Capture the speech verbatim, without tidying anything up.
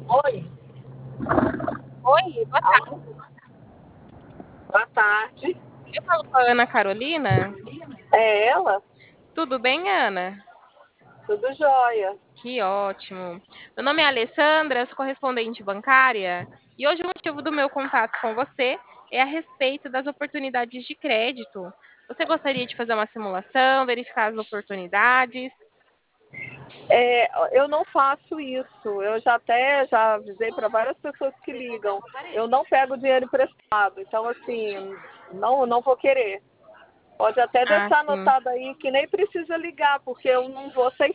Oi, Oi, boa tarde. alô? Boa tarde. Eu falo com a Ana Carolina. É ela? Tudo bem, Ana? Tudo jóia. Que ótimo. Meu nome é Alessandra, eu sou correspondente bancária e hoje o motivo do meu contato com você é a respeito das oportunidades de crédito. Você gostaria de fazer uma simulação, verificar as oportunidades? É, eu não faço isso. Eu já até já avisei para várias pessoas que ligam. Eu não pego dinheiro emprestado. Então, assim, não, não vou querer. Pode até Ah, deixar sim. anotado aí que nem precisa ligar, porque eu não vou aceitar.